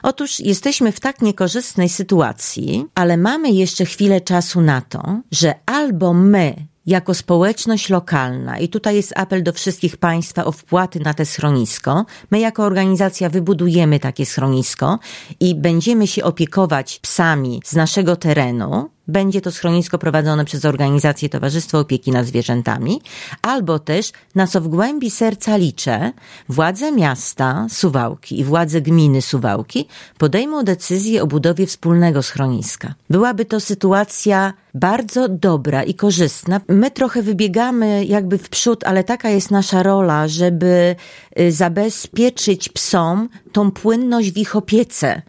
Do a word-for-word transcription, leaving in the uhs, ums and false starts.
Otóż jesteśmy w tak niekorzystnej sytuacji, ale mamy jeszcze chwilę czasu na to, że albo my jako społeczność lokalna, i tutaj jest apel do wszystkich państwa o wpłaty na te schronisko, my jako organizacja wybudujemy takie schronisko i będziemy się opiekować psami z naszego terenu. Będzie to schronisko prowadzone przez organizację Towarzystwo Opieki nad Zwierzętami, albo też, na co w głębi serca liczę, władze miasta Suwałki i władze gminy Suwałki podejmą decyzję o budowie wspólnego schroniska. Byłaby to sytuacja bardzo dobra i korzystna. My trochę wybiegamy jakby w przód, ale taka jest nasza rola, żeby zabezpieczyć psom tą płynność w ich opiece.